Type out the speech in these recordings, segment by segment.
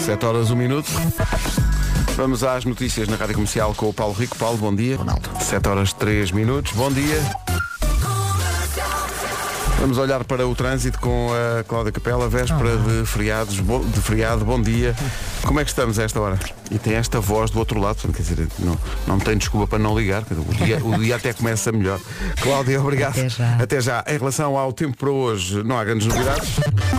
7 horas, 1 minuto. Vamos às notícias na Rádio Comercial com o Paulo Rico. Paulo, bom dia. Ronaldo. 7 horas, 3 minutos. Bom dia. Vamos olhar para o trânsito com a Cláudia Capela, véspera de feriado, bom dia. Como é que estamos a esta hora? E tem esta voz do outro lado, portanto, quer dizer, não tem desculpa para não ligar, o dia até começa melhor. Cláudia, obrigado. Até já. Em relação ao tempo para hoje, não há grandes novidades.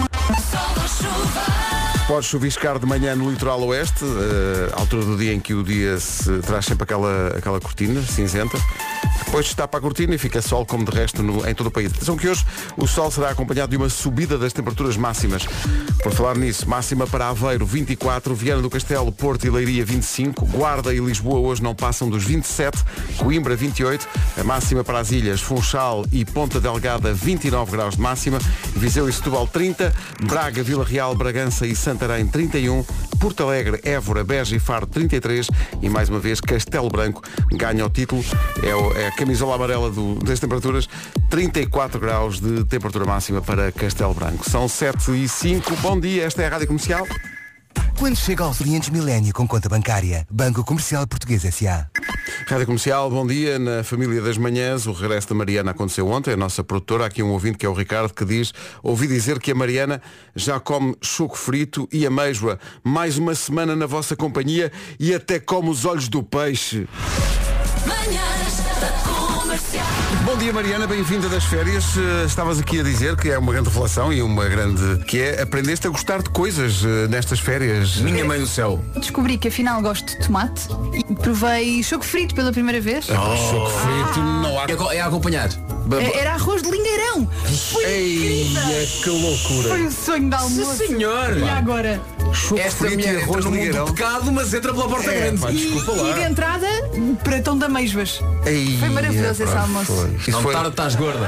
Pode chuviscar de manhã no litoral oeste, à altura do dia em que o dia se traz sempre aquela cortina cinzenta. Depois está para a cortina e fica sol como de resto em todo o país. Atenção que hoje o sol será acompanhado de uma subida das temperaturas máximas. Por falar nisso, máxima para Aveiro 24, Viana do Castelo, Porto e Leiria 25, Guarda e Lisboa hoje não passam dos 27, Coimbra 28, a máxima para as ilhas Funchal e Ponta Delgada 29 graus de máxima, Viseu e Setúbal 30, Braga, Vila Real, Bragança e Santarém 31, Porto Alegre, Évora, Beja e Faro 33 e mais uma vez Castelo Branco ganha o título, é a camisola amarela das temperaturas, 34 graus de temperatura máxima para Castelo Branco. São 7h05, bom dia, esta é a Rádio Comercial. Quando chega aos clientes Milênio com conta bancária, Banco Comercial Português S.A. Rádio Comercial, bom dia. Na família das manhãs, o regresso da Mariana aconteceu ontem, a nossa produtora. Há aqui um ouvinte que é o Ricardo que diz: ouvi dizer que a Mariana já come choco frito e ameijoa. Mais uma semana na vossa companhia e até come os olhos do peixe. Bom dia, Mariana, bem-vinda das férias. Estavas aqui a dizer que é uma grande revelação e uma grande... que é, aprendeste a gostar de coisas nestas férias. Minha mãe do céu. Descobri que afinal gosto de tomate e provei choco frito pela primeira vez. Choco frito não há... É a acompanhar. Era arroz de lingueirão. Que loucura. Foi o sonho de almoço. Sim, senhor. E agora? Choco Esta frito mulher e arroz entra de no mundo lingueirão. do pecado, mas entra pela porta grande. Desculpa lá. E de entrada, pratão de ameijoas. Foi maravilhoso esse almoço. Não tarde, estás gorda.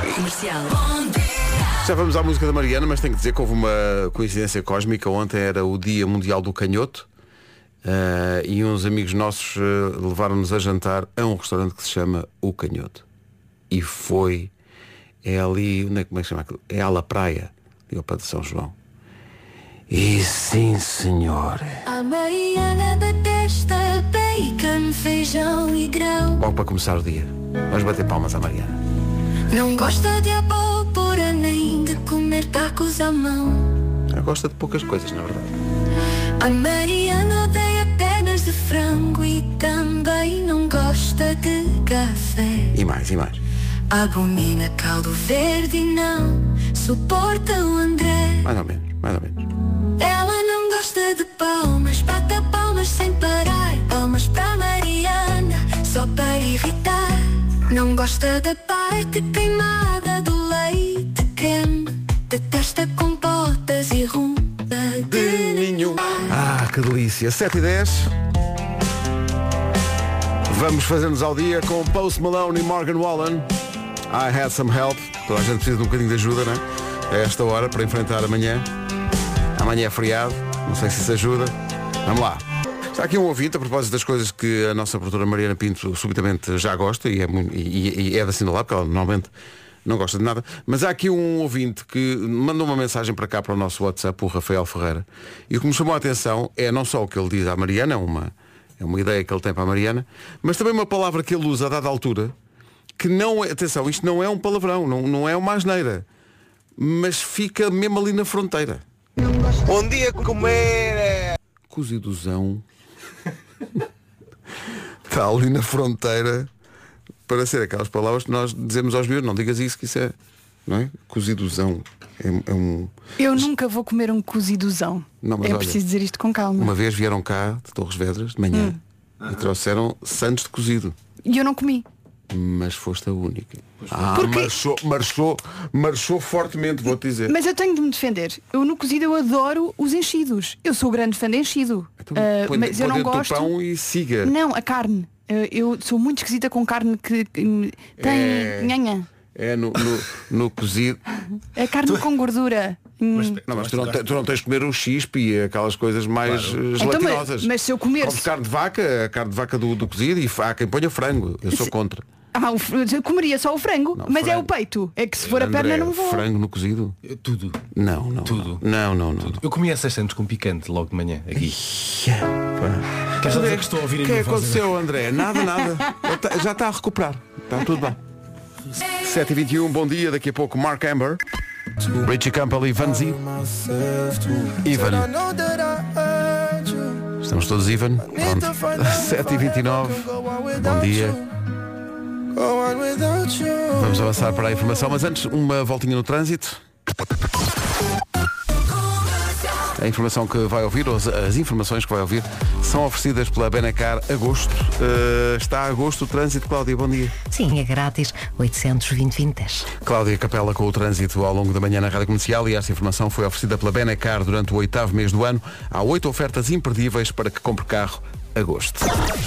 Já vamos à música da Mariana, mas tenho que dizer que houve uma coincidência cósmica. Ontem era o Dia Mundial do Canhoto e uns amigos nossos levaram-nos a jantar a um restaurante que se chama O Canhoto. E é ali, como é que se chama aquilo? É à La Praia, ali ao pé de São João. E sim, senhor. A Mariana detesta bacon, feijão e grão. Logo para começar o dia, vamos bater palmas à Mariana. Não gosta de abóbora nem de comer tacos à mão. Ela gosta de poucas coisas, na verdade. A Mariana odeia pernas de frango e também não gosta de café. E mais. Abomina caldo verde e não suporta o André. Mais ou menos. Ela não gosta de palmas, bata palmas sem parar. Palmas para Mariana, só para irritar. Não gosta da parte queimada do leite creme. Detesta compotas e rumba de ninho. Que delícia. 7h10. Vamos fazer-nos ao dia com Post Malone e Morgan Wallen. I had some help. Toda a gente precisa de um bocadinho de ajuda, não é? A esta hora, para enfrentar amanhã. Amanhã é feriado. Não sei se isso ajuda. Vamos lá. Está aqui um ouvinte a propósito das coisas que a nossa produtora Mariana Pinto subitamente já gosta e é de assinalar, porque ela normalmente não gosta de nada. Mas há aqui um ouvinte que mandou uma mensagem para cá, para o nosso WhatsApp, o Rafael Ferreira. E o que me chamou a atenção é não só o que ele diz à Mariana, é uma ideia que ele tem para a Mariana, mas também uma palavra que ele usa a dada altura, que não é, atenção, isto não é um palavrão, não é uma asneira, mas fica mesmo ali na fronteira. Bom dia, comer. Cozidozão. Está ali na fronteira para ser aquelas palavras que nós dizemos aos miúdos, não digas isso, que isso é, não é? Cozidozão. É um... Eu nunca vou comer um cozidozão. Não, mas é olha, preciso dizer isto com calma. Uma vez vieram cá de Torres Vedras de manhã e trouxeram santos de cozido. E eu não comi. Mas foste a única. Porque... marchou fortemente, vou-te dizer. Mas eu tenho de me defender. Eu no cozido eu adoro os enchidos. Eu sou grande fã de enchido. Então, mas eu não gosto. Pão e siga. Não, a carne. Eu sou muito esquisita com carne que tem nhanha. É no cozido. É carne com gordura. Mas tu não tens de comer o chispe e aquelas coisas mais gelatinosas. Então, mas se eu comer... Comes carne de vaca, a carne de vaca do cozido, e há quem ponha frango. Eu sou contra. Eu comeria só o frango, Não, mas é frango. o peito. É que se for a André, perna não vou. frango no cozido? Tudo. Não. Tudo. Não. Eu comia 600 com picante logo de manhã aqui. Queres dizer que estou a ouvir O a que minha voz? aconteceu, André? Nada. Ele já está a recuperar. Está tudo bem. 7h21, bom dia. Daqui a pouco Mark Amber, Richie Campbell e Vanzi. Ivan. Estamos todos even. Pronto. 7h29. Bom dia. Vamos avançar para a informação, mas antes uma voltinha no trânsito. A informação que vai ouvir, ou as informações que vai ouvir, são oferecidas pela Benacar Agosto. Está a agosto o trânsito. Cláudia, bom dia. Sim, é grátis, 820-2010. Cláudia Capela com o trânsito ao longo da manhã na Rádio Comercial, e esta informação foi oferecida pela Benacar durante o 8º mês do ano. Há 8 ofertas imperdíveis para que compre carro agosto.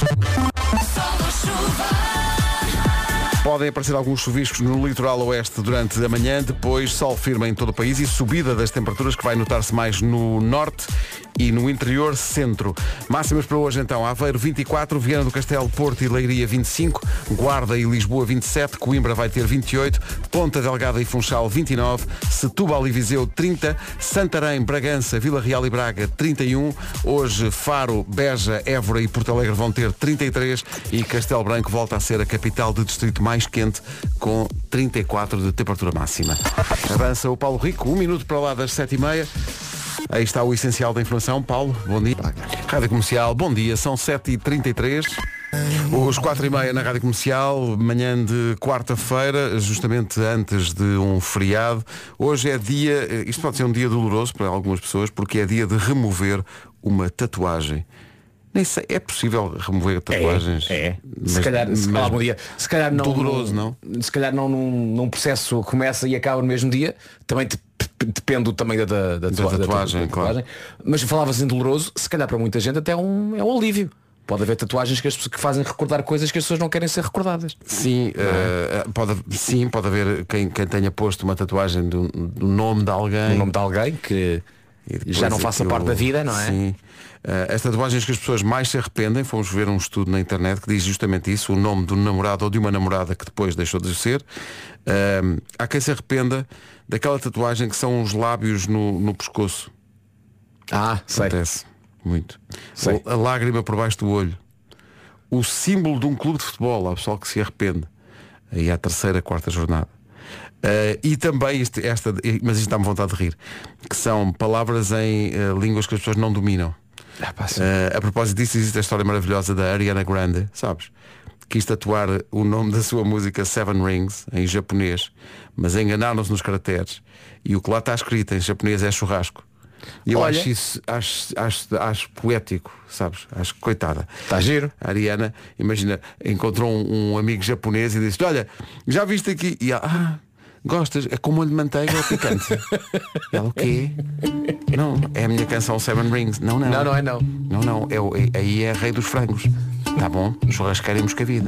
Podem aparecer alguns chuviscos no litoral oeste durante a manhã, depois sol firme em todo o país e subida das temperaturas que vai notar-se mais no norte e no interior centro. Máximas para hoje então: Aveiro 24, Viana do Castelo, Porto e Leiria 25, Guarda e Lisboa 27, Coimbra vai ter 28, Ponta Delgada e Funchal 29, Setúbal e Viseu 30, Santarém, Bragança, Vila Real e Braga 31, hoje Faro, Beja, Évora e Porto Alegre vão ter 33 e Castelo Branco volta a ser a capital de distrito mais quente com 34 de temperatura máxima. Avança o Paulo Rico, 1 minuto para lá das 7h30. Aí está o essencial da informação. Paulo, bom dia. Rádio Comercial, bom dia, são 7h33. Os 4h30 na Rádio Comercial, manhã de quarta-feira, justamente antes de um feriado. Hoje é dia, isto pode ser um dia doloroso para algumas pessoas, porque é dia de remover uma tatuagem. Nem sei, é possível remover tatuagens? Se calhar algum dia. Se calhar não. Doloroso, não? Se calhar não num processo que começa e acaba no mesmo dia. Também depende do tamanho da tatuagem, claro. Mas falavas em doloroso, se calhar para muita gente até é um alívio. Pode haver tatuagens que fazem recordar coisas que as pessoas não querem ser recordadas. Sim, pode haver quem tenha posto uma tatuagem do nome de alguém. O nome de alguém que já não faça parte da vida, não é? Sim. As tatuagens que as pessoas mais se arrependem, fomos ver um estudo na internet que diz justamente isso, o nome de um namorado ou de uma namorada que depois deixou de ser. Há quem se arrependa daquela tatuagem que são os lábios no pescoço. Sei. Acontece muito. Sei. A lágrima por baixo do olho. O símbolo de um clube de futebol, há pessoal que se arrepende. Aí à terceira, quarta jornada. E também mas isto dá-me vontade de rir, que são palavras em línguas que as pessoas não dominam. A propósito disso, existe a história maravilhosa da Ariana Grande, sabes? Quis tatuar o nome da sua música Seven Rings em japonês, mas enganaram-se nos caracteres e o que lá está escrito em japonês é churrasco. E eu acho isso, acho poético, sabes? Acho que coitada. Está giro. A Ariana, imagina, encontrou um amigo japonês e disse: olha, já viste aqui? E ela, gostas? É com molho de manteiga ou picante? E ela, o quê? Não, é a minha canção Seven Rings. Não. Não é não. Não, aí é rei dos frangos. Tá bom, churrasqueira e moscavida.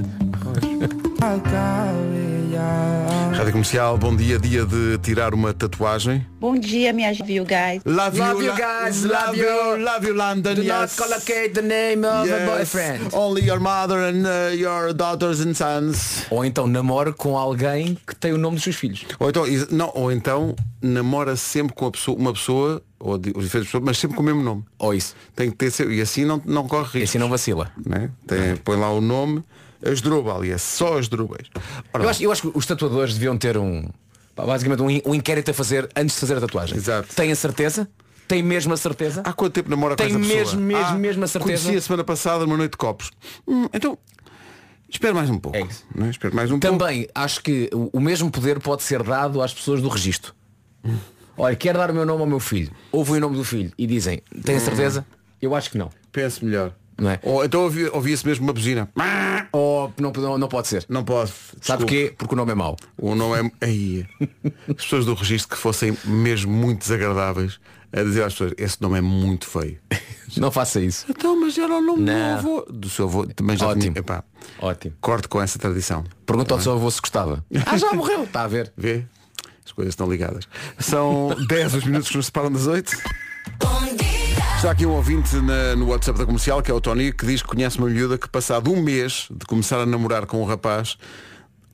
Rádio Comercial, bom dia, dia de tirar uma tatuagem. Bom dia, minha you guys. Love you guys, love you London. Do yes. not collocate the name of a Yes. boyfriend. Only your mother and your daughters and sons. Ou então namora com alguém que tem o nome dos seus filhos. Ou então namora sempre com uma pessoa ou diferentes pessoas, mas sempre com o mesmo nome. Ou isso. Tem que ter, e assim não corre risco. E assim não vacila. Né? Põe lá o nome, Asdrúbal, e é só Asdrúbais. Eu acho que os tatuadores deviam ter basicamente um inquérito a fazer antes de fazer a tatuagem. Exato. Tem a certeza? Tem mesmo a certeza? Há quanto tempo namora com Tem essa pessoa? mesmo a certeza? Conheci a semana passada numa noite de copos. Então, espera mais um pouco. É isso. Não é? Espera mais um pouco. Também acho que o mesmo poder pode ser dado às pessoas do registro. Olha, quero dar o meu nome ao meu filho. Ouvem o nome do filho e dizem, tem a certeza? Eu acho que não. Pense melhor. Não é? Ou então ouvia-se mesmo uma buzina. Ou não pode ser. Não pode. Sabe porquê? Porque o nome é mau. O nome é... Aí. As pessoas do registro que fossem mesmo muito desagradáveis a dizer às pessoas, esse nome é muito feio. Não faça isso. Então, mas era o nome do Não. avô. Do seu avô. Também já Ótimo. tinha... Epá, Ótimo. corte com essa tradição. Pergunta ao seu avô se gostava. Já morreu. Está a ver. Vê? As coisas estão ligadas. São 10 os minutos que nos separam das 8. Está aqui um ouvinte no WhatsApp da Comercial, que é o Tony, que diz que conhece uma miúda que, passado um mês de começar a namorar com um rapaz,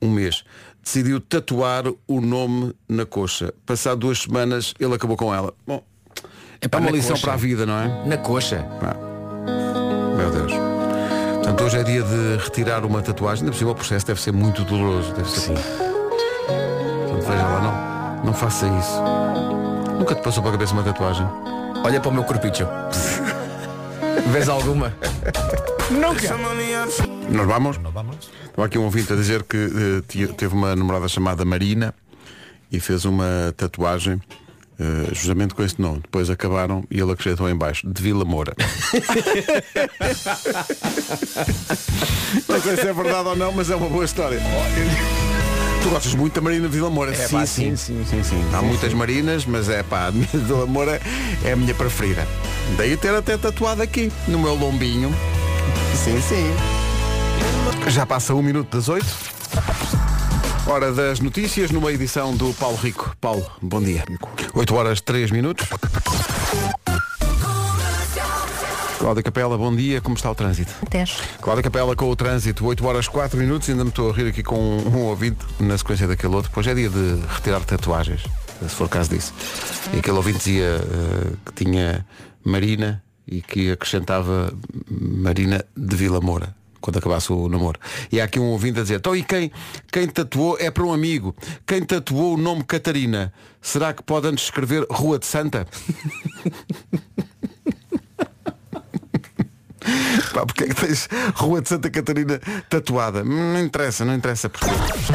um mês, decidiu tatuar o nome na coxa. Passado 2 semanas, ele acabou com ela. Bom, é uma lição para a vida, não é? Na coxa. Meu Deus. Portanto, hoje é dia de retirar uma tatuagem. Ainda por cima, o processo deve ser muito doloroso. Deve ser. Sim. Portanto, veja lá, não faça isso. Nunca te passou para a cabeça uma tatuagem? Olha para o meu corpicho. Vês alguma? Nunca. Nós vamos? Estava aqui um ouvinte a dizer que teve uma namorada chamada Marina e fez uma tatuagem justamente com esse nome. Depois acabaram e ele acrescentou em baixo de Vila Moura. Não sei se é verdade ou não, mas é uma boa história. Tu gostas muito da Marina de Vila Moura? Sim. Há muitas Marinas, mas a minha de Vila Moura é a minha preferida. Daí ter até tatuado aqui no meu lombinho. Sim. Já passa 1 minuto das 8. Hora das notícias numa edição do Paulo Rico. Paulo, bom dia. 8 horas 3 minutos. Cláudia Capela, bom dia. Como está o trânsito? 10. Cláudia Capela com o trânsito, 8 horas 4 minutos. Ainda me estou a rir aqui com um ouvinte na sequência daquele outro. Pois é dia de retirar tatuagens, se for caso disso. E aquele ouvinte dizia que tinha Marina e que acrescentava Marina de Vila Moura quando acabasse o namoro. E há aqui um ouvinte a dizer, então e quem tatuou é para um amigo. Quem tatuou o nome Catarina, será que pode antes escrever Rua de Santa? Pá, porque é que tens Rua de Santa Catarina tatuada? Não interessa porque...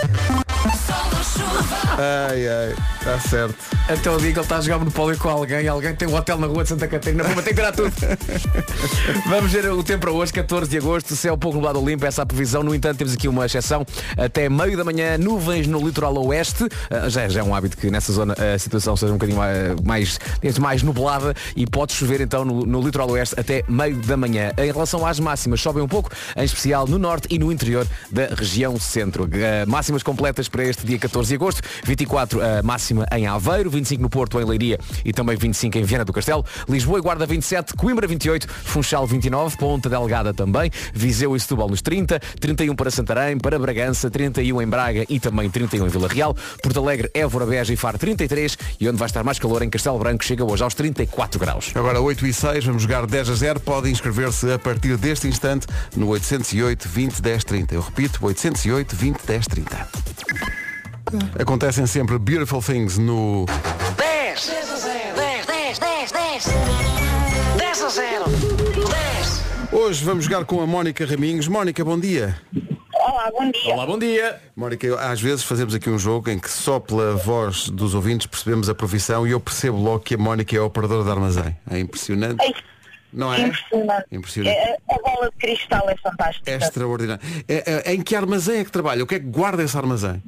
Ai, está certo. Até o dia que ele está a jogar Monopólio com alguém tem um hotel na Rua de Santa Catarina, vou ter que tirar tudo. Vamos ver o tempo para hoje, 14 de agosto, céu pouco nublado limpo, essa é a previsão. No entanto, temos aqui uma exceção, até meio da manhã, nuvens no litoral oeste. Já é um hábito que nessa zona a situação seja um bocadinho mais nublada e pode chover então no litoral oeste até meio da manhã. Em relação às máximas, sobem um pouco, em especial no norte e no interior da região centro. Máximas completas para este dia 14 de agosto, 24 a máxima em Aveiro, 25 no Porto, em Leiria e também 25 em Viana do Castelo, Lisboa e Guarda 27, Coimbra 28, Funchal 29, Ponta Delgada também, Viseu e Setúbal nos 30, 31 para Santarém, para Bragança, 31 em Braga e também 31 em Vila Real, Porto Alegre, Évora, Beja e Faro 33 e onde vai estar mais calor em Castelo Branco chega hoje aos 34 graus. Agora 8 e 6, vamos jogar 10-0, pode inscrever-se a partir deste instante no 808 20 10 30. Eu repito, 808 20 10 30. Acontecem sempre Beautiful Things no 10 10 10 10 10 a 0 10. Hoje vamos jogar com a Mónica Raminhos. Mónica, bom dia. Olá, bom dia. Olá, bom dia. Mónica, às vezes fazemos aqui um jogo em que só pela voz dos ouvintes percebemos a profissão e eu percebo logo que a Mónica é operadora de armazém. É impressionante. Não é? Impressionante. A bola de cristal é fantástica. É extraordinário. Em que armazém é que trabalha? O que é que guarda esse armazém?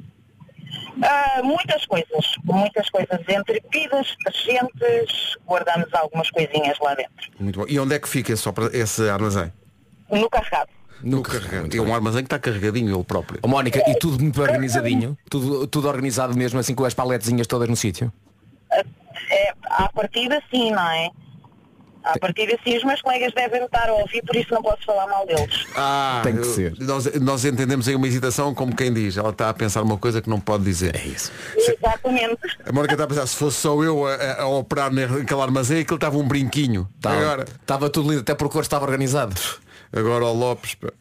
Muitas coisas, entre bebidas, detergentes, guardamos algumas coisinhas lá dentro. Muito bom. E onde é que fica esse armazém? No carregado. No carregado. É um armazém que está carregadinho ele próprio. Mónica, e tudo muito organizadinho? Tudo organizado mesmo, assim com as paletezinhas todas no sítio? À partida sim, não é? À partida sim, os meus colegas devem estar a ouvir, por isso não posso falar mal deles. Tem que ser. Nós entendemos aí uma hesitação como quem diz. Ela está a pensar uma coisa que não pode dizer. É isso. Exatamente. A Mónica está a pensar, se fosse só eu a operar naquele armazém, aquilo estava um brinquinho. Agora estava tudo lindo, até porque estava organizado. Agora o Lopes. Bom,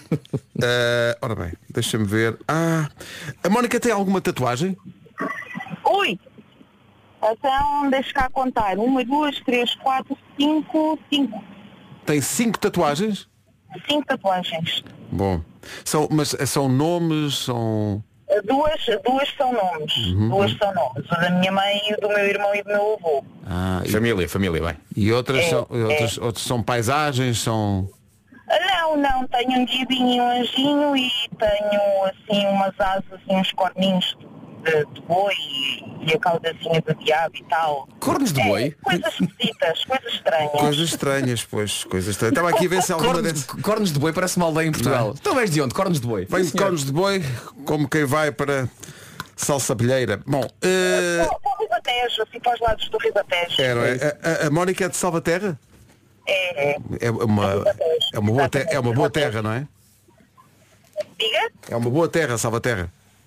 ora bem, deixa-me ver. A Mónica tem alguma tatuagem? Ui! Então, deixa cá contar. 1, 2, 3, 4, 5. Tem 5 tatuagens? 5 tatuagens. Bom. Mas são nomes, são... Duas são nomes. Duas são nomes. A da minha mãe, e do meu irmão e do meu avô. Família, bem. E outras são paisagens, são... Não. Tenho um diabinho e um anjinho e tenho, assim, umas asas, assim, uns corninhos de boi e a caudazinha do diabo e tal. Cornos de boi? Coisas esquisitas, coisas estranhas. Coisas estranhas, pois. Coisas estranhas. Estava aqui a ver se alguma dessas... Cornos de boi parece uma aldeia em Portugal. Tu vens de onde? Cornos de boi? Vem de Cornos de Boi, como quem vai para Salsabelheira. Bom, para o Ribatejo, assim para os lados do Ribatejo. A Mónica é de Salvaterra? É uma boa terra, não é? Diga? É uma boa terra, Salvaterra.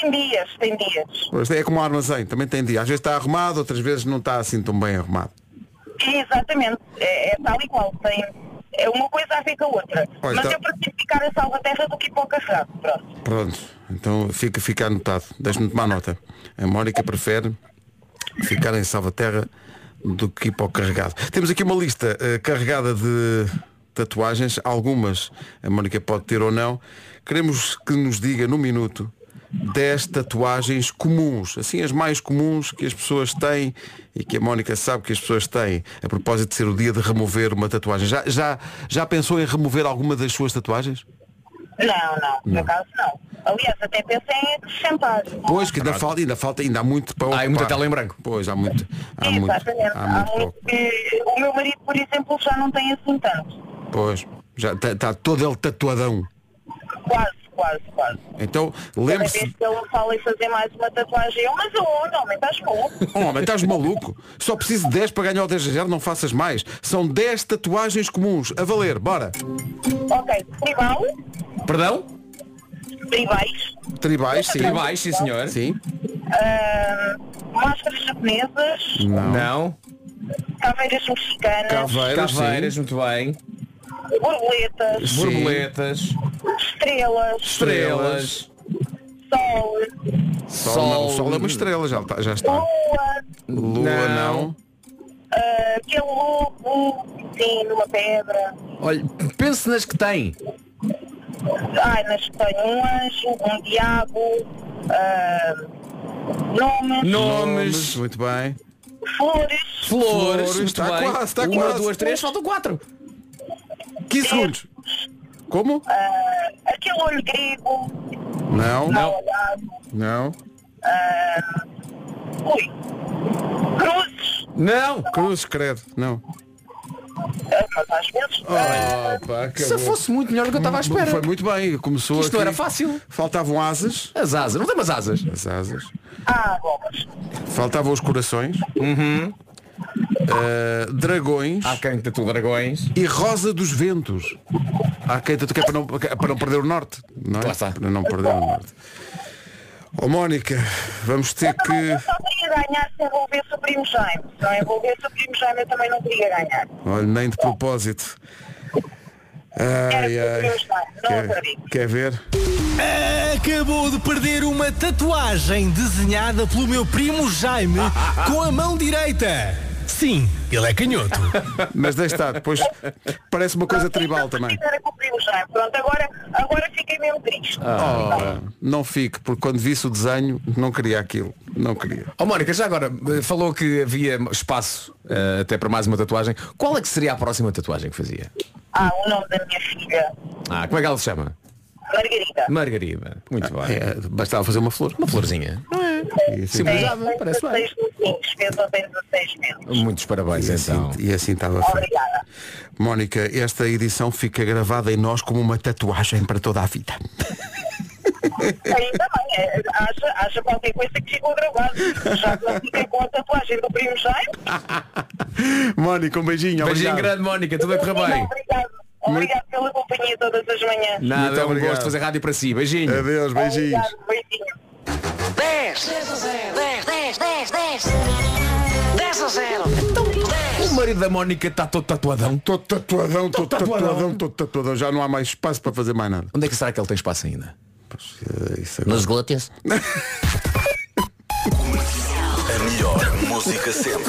Tem dias. Pois é como um armazém, também tem dia. Às vezes está arrumado, outras vezes não está assim tão bem arrumado. Exatamente, é tal e qual. É uma coisa a ver com a outra. Olha, Mas então... eu prefiro ficar a salva-terra do que ir para o carregado. Pronto, então fica anotado. Deixa-me tomar nota. A Mónica prefere ficar em salva-terra do que ir para o carregado. Temos aqui uma lista carregada de tatuagens. Algumas a Mónica pode ter ou não. Queremos que nos diga no minuto 10 tatuagens comuns, assim as mais comuns que as pessoas têm e que a Mónica sabe que as pessoas têm, a propósito de ser o dia de remover uma tatuagem. Já pensou em remover alguma das suas tatuagens? Não, por acaso não. Aliás, até pensei em acrescentar. Pois, que ainda há muito para ocupar. Há muita tela em branco. Pois, há muito. Exatamente. Há muito o meu marido, por exemplo, já não tem assim tanto. Pois, já está todo ele tatuadão. Quase. Então, Cada lembre-se... vez que ele me fala em fazer mais uma tatuagem, mas homem, estás maluco? Homem, estás maluco? Só preciso de 10 para ganhar o 10-0, não faças mais. São 10 tatuagens comuns. A valer, bora. Ok, tribal. Perdão? Tribais, sim. Tribais, sim senhor. Sim. Máscaras japonesas. Não. Caveiras mexicanas. Caveiras, muito bem. Borboletas. Estrelas. Sol é uma estrela, já está. Lua não. Aquele lobo, sim, numa pedra. Olha, pense nas que tem. Nas que tem um anjo, um diabo, Nomes. Muito bem. Flores, muito está bem. quase, está 1, quase. 2, 3, faltam 4. 15 segundos. Como? aquele olho grego. Não. Cruzes. Não. Cruzes, credo. Não. Mas às vezes. Se fosse muito melhor do que eu estava à espera. Foi muito bem. Começou Isto aqui. não era fácil. Faltavam asas. As asas. Não tem umas asas. As asas. Bolas. Faltavam os corações. Dragões. Há quem tatua dragões. E rosa dos ventos. Há quem tatua, que é para não perder o norte. Não é? Lá está. Para não perder o norte. Mónica, vamos ter que... Eu só queria ganhar se envolvesse o primo Jaime. Se não envolvesse o primo Jaime, eu também não queria ganhar. Olha, nem de propósito. Quer ver? Acabou de perder uma tatuagem desenhada pelo meu primo Jaime com a mão direita. Sim, ele é canhoto. Mas deixa estar, depois parece uma coisa tribal também. Pronto, agora fiquei mesmo triste. Não fique, porque quando visse o desenho não queria aquilo. Não queria. Mónica, já agora falou que havia espaço até para mais uma tatuagem. Qual é que seria a próxima tatuagem que fazia? O nome da minha filha. Como é que ela se chama? Margarida. Muito bem. Bastava fazer uma flor. Uma florzinha. Simbolizava, parece bem. Fez ontem 16 meses. Muitos parabéns, então. E assim estava feito. Obrigada. Mónica, esta edição fica gravada em nós como uma tatuagem para toda a vida. Ainda bem, acha qualquer coisa que ficou gravado. Já que não fiquei com a tatuagem do primo Jaime. Mónica, um beijinho. Beijinho grande, Mónica, tudo a correr bem. Obrigado pela companhia todas as manhãs. Nada, é um gosto de fazer rádio para si. Beijinho. Adeus, beijinhos. Beijinho. 10 a 0. O marido da Mónica está todo tatuadão. Todo tatuadão. Já não há mais espaço para fazer mais nada. Onde é que será que ele tem espaço ainda? Nos glúteos. A melhor música sempre.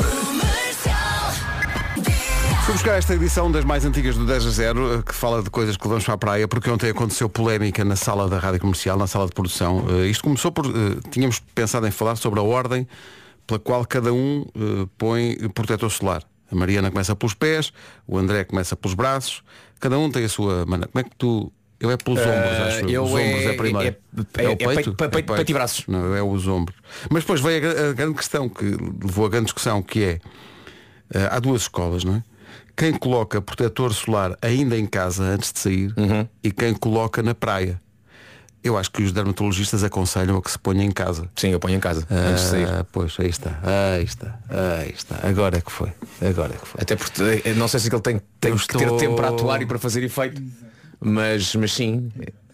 Fui buscar esta edição das mais antigas do 10-0, que fala de coisas que levamos para a praia, porque ontem aconteceu polémica na sala da Rádio Comercial, na sala de produção. Isto começou por... tínhamos pensado em falar sobre a ordem pela qual cada um põe protetor solar. A Mariana começa pelos pés, o André começa pelos braços, cada um tem a sua maneira. Como é que tu... Eu é pelos ombros, acho. Os ombros é primeiro. É o peito? Peito e braços. Não, é os ombros. Mas depois veio a grande questão, que levou a grande discussão, que é... há duas escolas, não é? Quem coloca protetor solar ainda em casa antes de sair e quem coloca na praia. Eu acho que os dermatologistas aconselham a que se ponha em casa. Sim, eu ponho em casa antes de sair. Pois, aí está. Agora é que foi. Até porque não sei se ele tem que ter tempo para atuar e para fazer efeito. Mas sim.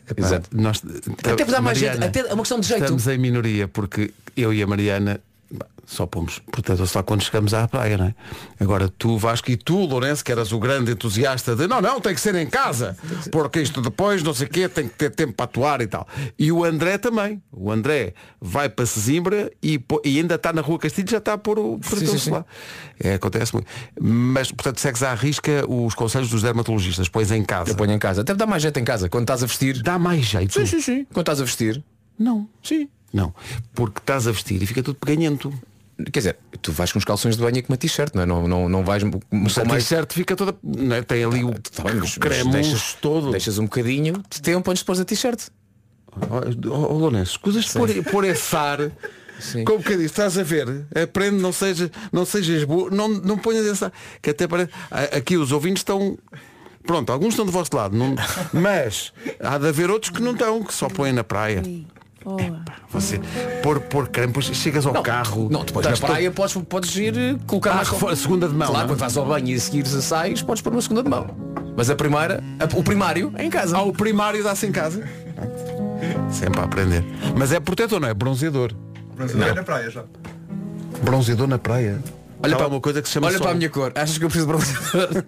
Exato. Até para dar mais jeito, até é uma questão de jeito. Estamos em minoria, porque eu e a Mariana só pomos protetor só quando chegamos à praia, não é? Agora tu, Vasco, e tu, Lourenço, que eras o grande entusiasta de não, tem que ser em casa, porque isto depois, não sei o quê, tem que ter tempo para atuar e tal. E o André também. O André vai para Sesimbra e ainda está na Rua Castilho, já está a pôr o protetor lá. Acontece muito. Mas, portanto, segues à risca os conselhos dos dermatologistas, pões em casa. Eu ponho em casa. Até dá mais jeito em casa. Quando estás a vestir. Dá mais jeito? Sim. Quando estás a vestir. Não. Sim. Não. Porque estás a vestir e fica tudo peganhento. Quer dizer, tu vais com os calções de banho e com uma t-shirt, não é? Não vais. Mas a t-shirt fica toda. Não é? Tem ali o cremoso todo. Deixas um bocadinho de tempo antes de pôr a t-shirt. Lourenço, coisas de pôr esse ar. Sim. Como que diz, estás a ver? Aprende, não sejas burro, não ponhas esse ar. Que até parece. Aqui os ouvintes estão. Pronto, alguns estão do vosso lado, mas há de haver outros que não estão, que só põem na praia. Você pôr creme, depois chegas ao carro. Não, depois na praia podes ir colocar mais a segunda de mão. Claro, quando vais ao banho e a seguir sais, podes pôr uma segunda de mão. Mas a primeira, o primário é em casa. O primário dá-se em casa. Sempre a aprender. Mas é protetor, não é? Bronzeador. Bronzeador na praia já. Bronzeador na praia. Olha para uma coisa que se chama Olha sol. para a minha cor. Achas que eu preciso de bronzeador?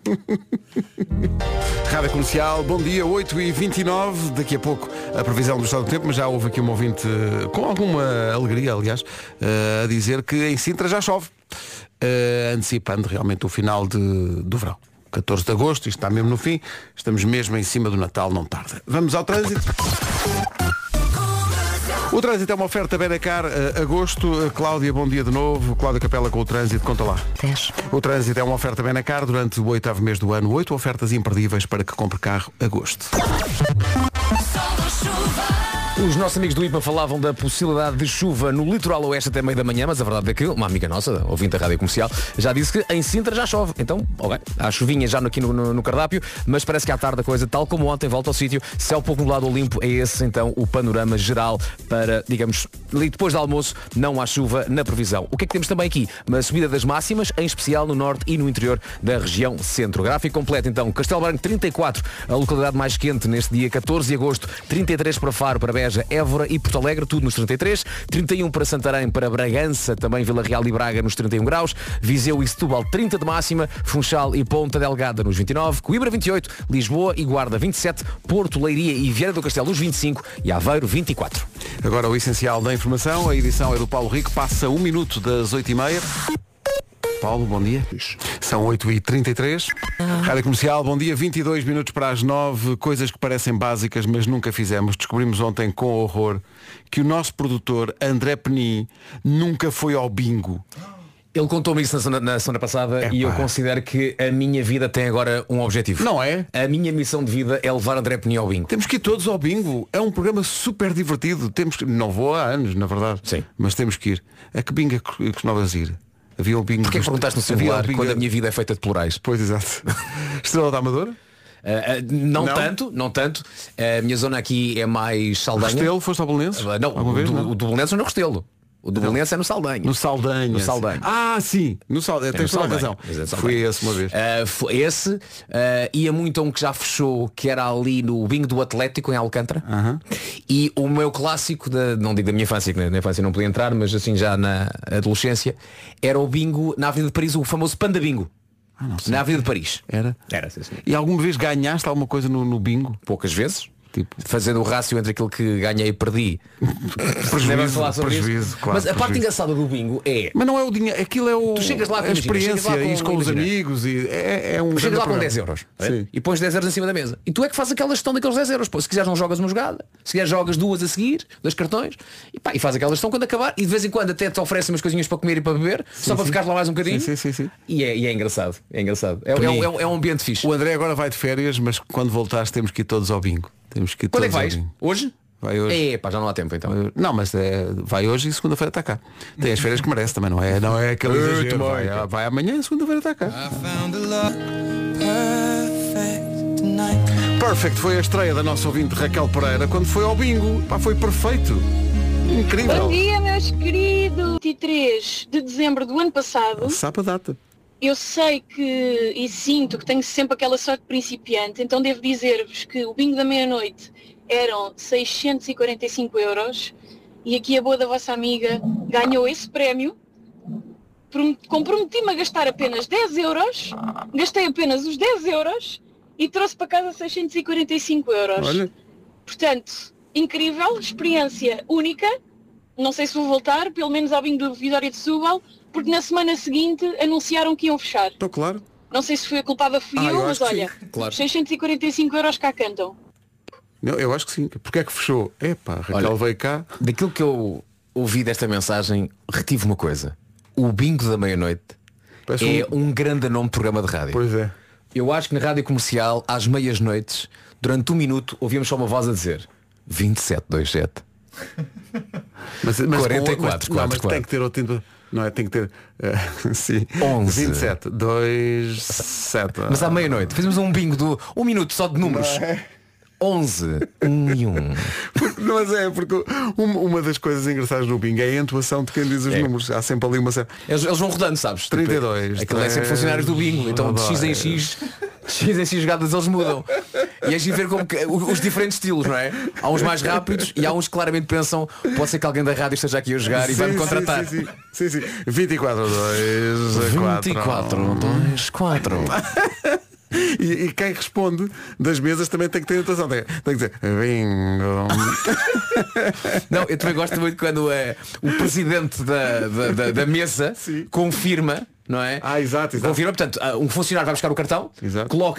Rádio Comercial, bom dia, 8h29. Daqui a pouco a previsão do estado do tempo, mas já houve aqui um ouvinte com alguma alegria, aliás, a dizer que em Sintra já chove, antecipando realmente o final do verão. 14 de agosto, isto está mesmo no fim, estamos mesmo em cima do Natal, não tarda. Vamos ao trânsito. O trânsito é uma oferta Benacar, agosto. Cláudia, bom dia de novo. Cláudia Capela com o trânsito, conta lá. 10. O trânsito é uma oferta Benacar durante o 8º mês do ano. 8 ofertas imperdíveis para que compre carro agosto. Os nossos amigos do IPA falavam da possibilidade de chuva no litoral oeste até meio da manhã, mas a verdade é que uma amiga nossa, ouvinte da Rádio Comercial, já disse que em Sintra já chove. Então, há chuvinha já aqui no cardápio, mas parece que à tarde a coisa, tal como ontem, volta ao sítio. Céu pouco nublado ou limpo, é esse então o panorama geral para, digamos, depois do almoço, não há chuva na previsão. O que é que temos também aqui? Uma subida das máximas, em especial no norte e no interior da região centro. Gráfico completo então, Castelo Branco 34, a localidade mais quente neste dia 14 de agosto, 33 para Faro, para Beja, Évora e Porto Alegre, tudo nos 33, 31 para Santarém, para Bragança, também Vila Real e Braga nos 31 graus, Viseu e Setúbal 30 de máxima, Funchal e Ponta Delgada nos 29, Coimbra 28, Lisboa e Guarda 27, Porto, Leiria e Vieira do Castelo nos 25 e Aveiro 24. Agora o essencial da informação, a edição é do Paulo Rico, passa 1 minuto das 8h30. Paulo, bom dia. São 8h33. Rádio Comercial, bom dia. 22 minutos para as 9. Coisas que parecem básicas, mas nunca fizemos. Descobrimos ontem com horror que o nosso produtor, André Penin, nunca foi ao bingo. Ele contou-me isso na semana passada e eu considero que a minha vida tem agora um objetivo. Não é? A minha missão de vida é levar André Penin ao bingo. Temos que ir todos ao bingo. É um programa super divertido. Não vou há anos, na verdade. Sim. Mas temos que ir. A que bingo é que costumavas ir? Havia o bingo. Porquê que perguntaste no celular quando a minha vida é feita de plurais? Pois, exato. Estrela da Amadora? Não tanto. A minha zona aqui é mais Saldanha. Restelo, foste ao Belenenses? O do Belenenses é no Restelo. O do Belenenses é no Saldanha. No Saldanha. Ah, sim. No Saldanha. Tens toda a razão. Fui esse uma vez. Ia muito a um que já fechou, que era ali no bingo do Atlético em Alcântara. E o meu clássico, não digo da minha infância, que na infância não podia entrar, mas assim já na adolescência, era o bingo na Avenida de Paris, o famoso Panda Bingo. Na Avenida de Paris. Era, sim. E alguma vez ganhaste alguma coisa no bingo? Poucas vezes. Tipo, fazendo o rácio entre aquilo que ganhei e perdi. Prejuízo, claro. Mas a parte engraçada do bingo é. Mas não é o dinheiro, aquilo é o. Tu chegas lá, a experiência e com os amigos e é um. Tu chegas lá com 10 euros e pões 10 euros em cima da mesa. E tu é que fazes aquela gestão daqueles 10 euros. Pô, se quiseres não jogas uma jogada, se quiseres jogas duas a seguir, 2 cartões, e faz aquela gestão quando acabar, e de vez em quando até te oferecem umas coisinhas para comer e para beber, só para ficar lá mais um bocadinho. Sim. E é engraçado. É engraçado. É um ambiente fixe. O André agora vai de férias, mas quando voltares temos que ir todos ao bingo. Quando é que vais? Hoje? Vai hoje. Já não há tempo então. Não, mas vai hoje e segunda-feira está cá. Tem as férias que merece também, não é aquele exagero. Vai amanhã e segunda-feira está cá. Perfect foi a estreia da nossa ouvinte Raquel Pereira quando foi ao bingo. Foi perfeito. Incrível. Bom dia, meus queridos. 23 de dezembro do ano passado. Sabe a data. Eu sei que e sinto que tenho sempre aquela sorte principiante, então devo dizer-vos que o bingo da meia-noite eram 645 euros e aqui a boa da vossa amiga ganhou esse prémio. Comprometi-me a gastar apenas 10 euros, gastei apenas os 10 euros e trouxe para casa 645 euros. Olha. Portanto, incrível, experiência única. Não sei se vou voltar, pelo menos ao bingo do Vitória de Setúbal, porque na semana seguinte anunciaram que iam fechar. Estou claro. Não sei se foi a culpada fui eu, mas olha, claro. 645 euros cá cantam. Não, eu acho que sim. Porque é que fechou? Epá, Raquel veio cá. Daquilo que eu ouvi desta mensagem, retive uma coisa. O bingo da meia-noite é um grande nome de programa de rádio. Pois é. Eu acho que na rádio comercial, às meias-noites, durante um minuto, ouvíamos só uma voz a dizer 2727. Mas 44, mas tem que ter outro tipo. Não é? Tem que ter sim. 11 27 27. Mas à meia-noite fizemos um bingo do 1 minuto só de números. 11 1 e 1. Mas é porque uma das coisas engraçadas no bingo é a entoação de quem diz os números. Há sempre ali uma série. Eles vão rodando, sabes? 32. Aquilo é sempre funcionários do bingo. Então de X em X jogadas eles mudam. E é de ver como que, os diferentes estilos, não é? Há uns mais rápidos e há uns que claramente pensam, pode ser que alguém da rádio esteja aqui a jogar e vai-me contratar. Sim. 24 2 24 2 4. E quem responde das mesas também tem que ter notação. Tem que dizer bingo. Não, eu também gosto muito quando o presidente da mesa confirma, não é? Exato. Confirma, portanto, um funcionário vai buscar o cartão, coloca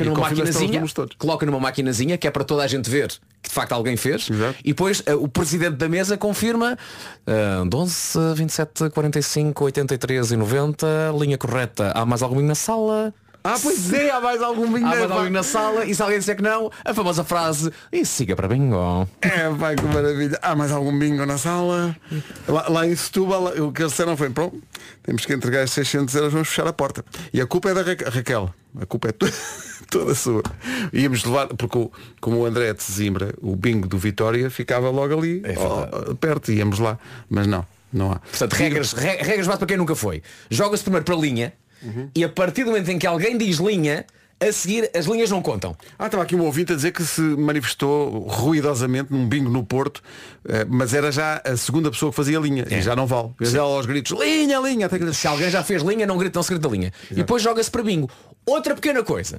numa maquinazinha que é para toda a gente ver que de facto alguém fez. Exato. E depois o presidente da mesa confirma 11, 27, 45, 83 e 90, linha correta. Há mais algum na sala? Pois é, há mais algum bingo. Há mais alguém na sala e se alguém disser que não, a famosa frase e siga para bingo. Vai, que maravilha. Há mais algum bingo na sala? Lá em Setúbal, o que eles disseram foi, pronto, temos que entregar esses 600 euros, vamos fechar a porta. E a culpa é da Raquel. A culpa é toda sua. Íamos levar, porque como o André de Zimbra, o bingo do Vitória ficava logo ali, perto, íamos lá. Mas não há. Portanto, regras básicas para quem nunca foi. Joga-se primeiro para a linha. E a partir do momento em que alguém diz linha, a seguir as linhas não contam. Estava aqui um ouvinte a dizer que se manifestou ruidosamente num bingo no Porto, mas era já a segunda pessoa que fazia linha. E já não vale. Já aos gritos, linha. Até que... Se alguém já fez linha, não se grita linha. Exato. E depois joga-se para bingo. Outra pequena coisa.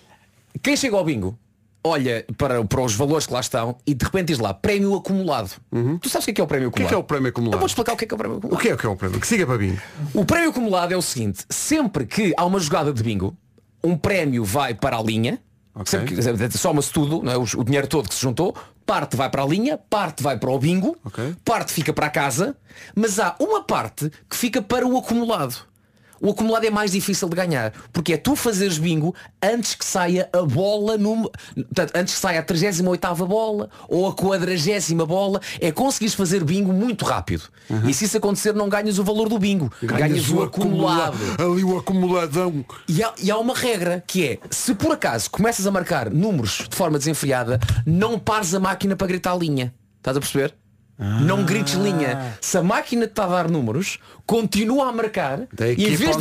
Quem chega ao bingo olha para os valores que lá estão e de repente diz lá prémio acumulado. Tu sabes o que é o prémio acumulado? O que é o prémio acumulado? Eu vou explicar o que é o prémio acumulado. O que é o prémio? Que siga para bingo. O prémio acumulado é o seguinte: sempre que há uma jogada de bingo, um prémio vai para a linha. Sempre que soma-se tudo, não é? O dinheiro todo que se juntou, parte vai para a linha, parte vai para o bingo, parte fica para a casa, mas há uma parte que fica para o acumulado. O acumulado é mais difícil de ganhar, porque é tu fazeres bingo antes que saia a bola, antes que saia a 38ª bola ou a 40ª bola, é conseguires fazer bingo muito rápido. E se isso acontecer não ganhas o valor do bingo, ganhas o acumulado. Ali o acumuladão. E há uma regra que é, se por acaso começas a marcar números de forma desenfreada, não pares a máquina para gritar linha. Estás a perceber? Não grites linha. Se a máquina te está a dar números, continua a marcar e em vez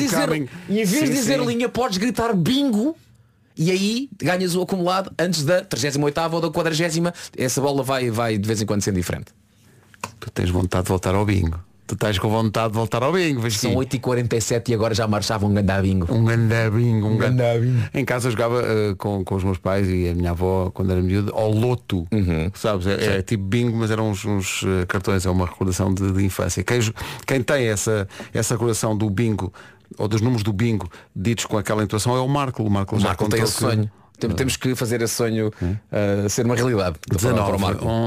de dizer linha, podes gritar bingo. E aí ganhas o acumulado antes da 38ª ou da 40ª. Essa bola vai de vez em quando sendo diferente. Tu tens vontade de voltar ao bingo. Tu estás com vontade de voltar ao bingo. São 8h47 e agora já marchava um gandá bingo. Um gandá bingo. Em casa eu jogava com os meus pais e a minha avó, quando era miúdo, ao loto. Sabes? É tipo bingo, mas eram uns cartões. É uma recordação de infância. Quem tem essa recordação do bingo ou dos números do bingo ditos com aquela intuação é o Marco. O Marco tem esse sonho. Temos que fazer esse sonho ser uma realidade. 19.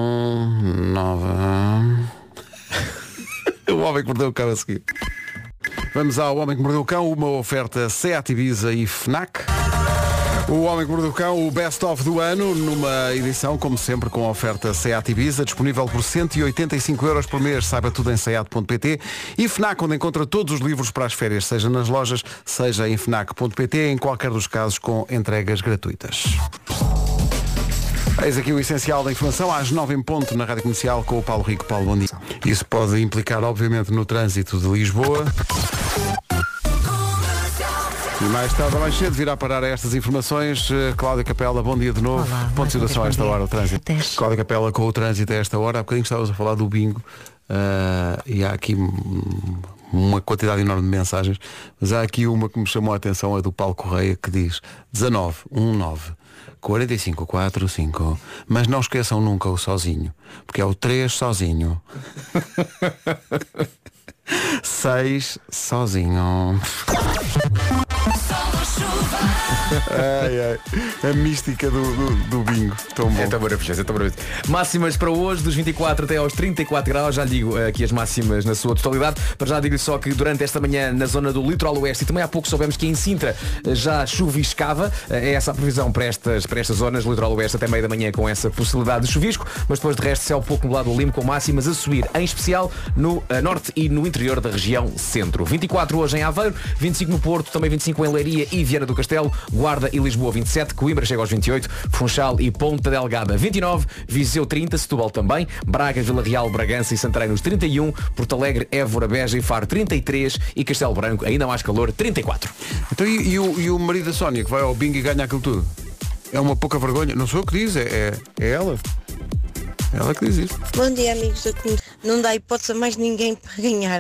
9. O Homem que Mordeu o Cão a seguir. Vamos ao Homem que Mordeu o Cão, uma oferta Seat Ibiza e FNAC. O Homem que Mordeu o Cão, o best of do ano, numa edição, como sempre, com a oferta Seat Ibiza, disponível por 185 euros por mês. Saiba tudo em seat.pt. E FNAC, onde encontra todos os livros para as férias, seja nas lojas, seja em fnac.pt, em qualquer dos casos com entregas gratuitas. Eis aqui o essencial da informação, às 9 em ponto na Rádio Comercial com o Paulo Rico. Paulo, bom dia. Isso pode implicar, obviamente, no trânsito de Lisboa. E mais tarde ou mais cedo virá parar a estas informações. Cláudia Capela, bom dia de novo. Olá, Ponto de situação a esta hora, o trânsito. Até. Cláudia Capela com o trânsito a esta hora. Há bocadinho estávamos a falar do bingo. E há aqui uma quantidade enorme de mensagens. Mas há aqui uma que me chamou a atenção, a do Paulo Correia, que diz 19-19-45-45. Mas não esqueçam nunca o sozinho, porque é o 3 sozinho. 6 sozinho. Ai, a mística do bingo. Tão bom. É tão maravilhoso, é tão maravilhoso. Máximas para hoje, dos 24 até aos 34 graus. Já lhe digo aqui as máximas na sua totalidade. Para já digo-lhe só que durante esta manhã na zona do litoral oeste, e também há pouco soubemos que em Sintra já chuviscava. É essa a previsão para estas zonas, litoral oeste até meio da manhã, com essa possibilidade de chuvisco. Mas depois de resto, céu pouco nublado limpo, com máximas a subir, em especial no norte e no interior da região centro. 24 hoje em Aveiro, 25 no Porto, também 25 em Leiria e Viana do Castelo, Guarda e Lisboa 27, Coimbra chega aos 28, Funchal e Ponta Delgada 29, Viseu 30, Setúbal também, Braga, Vila Real, Bragança e Santarém nos 31, Porto Alegre, Évora, Beja e Faro 33 e Castelo Branco, ainda mais calor, 34. Então e o marido da Sónia, que vai ao bingo e ganha aquilo tudo? É uma pouca vergonha? Não sou eu que diz, é ela. Ela que diz isso. Bom dia, amigos da comunidade. Não dá hipótese a mais ninguém para ganhar.